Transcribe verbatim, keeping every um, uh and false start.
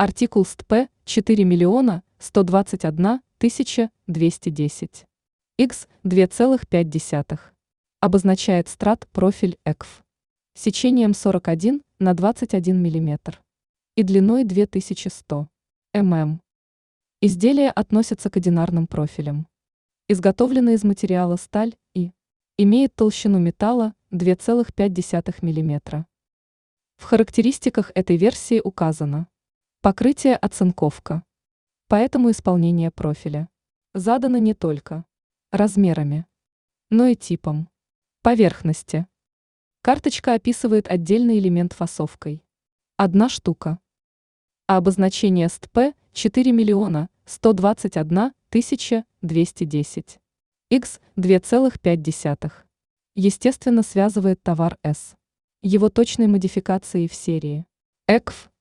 Артикул ст.П четыре миллиона сто двадцать одна тысяча двести десять. Х два целых пять десятых. Обозначает страт-профиль ЭКФ. Сечением сорок один на двадцать один миллиметр. И длиной две тысячи сто мм. Изделия относятся к одинарным профилям. Изготовлено из материала сталь и имеет толщину металла два целых пять десятых миллиметра. В характеристиках этой версии указано: покрытие оцинковка. Поэтому исполнение профиля задано не только размерами, но и типом поверхности. Карточка описывает отдельный элемент фасовкой. Одна штука. А обозначение ст.П четыре миллиона сто двадцать одна тысяча двести десять. Х два целых пять десятых. Естественно, связывает товар С его точной модификацией в серии. ЭКФ